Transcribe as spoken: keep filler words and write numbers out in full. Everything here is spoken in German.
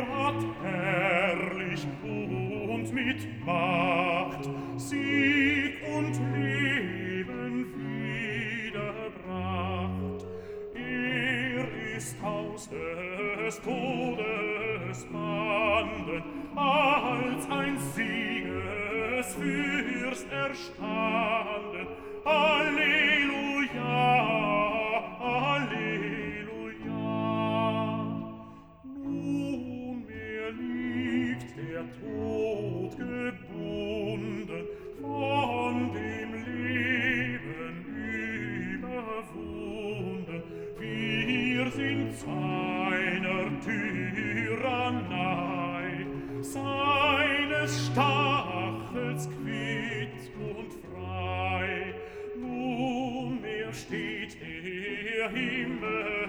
hat herrlich und mit Macht Sieg und Leben wiederbracht. Er ist aus des Todes Banden als ein Siegesfürst erstanden. Halleluja, Halleluja. Nunmehr liegt der Tod gebunden, von dem Leben überwunden. Wir sind seiner Tyrannei, seines Stachels quitt und frei. Nunmehr steht der Himmel